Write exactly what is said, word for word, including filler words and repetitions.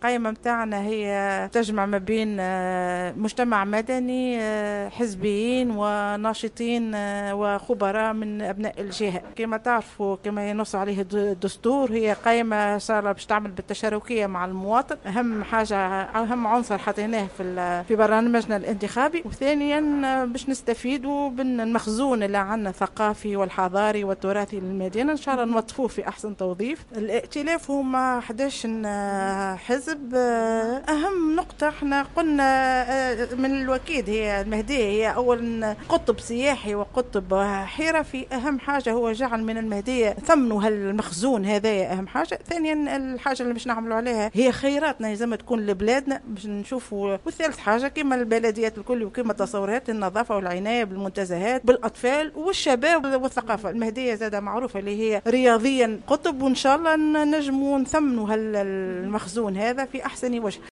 القائمة متاعنا هي تجمع ما بين مجتمع مدني، حزبيين وناشطين وخبراء من أبناء الجهة. كما تعرفوا كما ينص عليه الدستور هي قائمة صار باش تعمل بالتشاركية مع المواطن، أهم حاجة أهم عنصر حطيناه في في برنامجنا الانتخابي. وثانيا باش نستفيدوا بالمخزون اللي عندنا الثقافي والحضاري والتراثي للمدينة، إن شاء الله نوظفوه في أحسن توظيف. الائتلاف هما أحد عشر حزب. أهم نقطة احنا قلنا من الوكيد هي المهدية هي أول قطب سياحي وقطب حرفي. أهم حاجة هو جعل من المهدية ثمنوا هالمخزون هذا أهم حاجة. ثانيا الحاجة اللي باش نعملوا عليها هي خيراتنا لازم تكون لبلادنا باش نشوفوا. والثالث حاجة كما البلديات الكل وكما تصورات النظافة والعناية بالمنتزهات بالأطفال والشباب والثقافة. المهدية زادة معروفة اللي هي رياضيا قطب، وإن شاء الله نجموا نثمنوا هالمخزون هذا في أحسن وجه.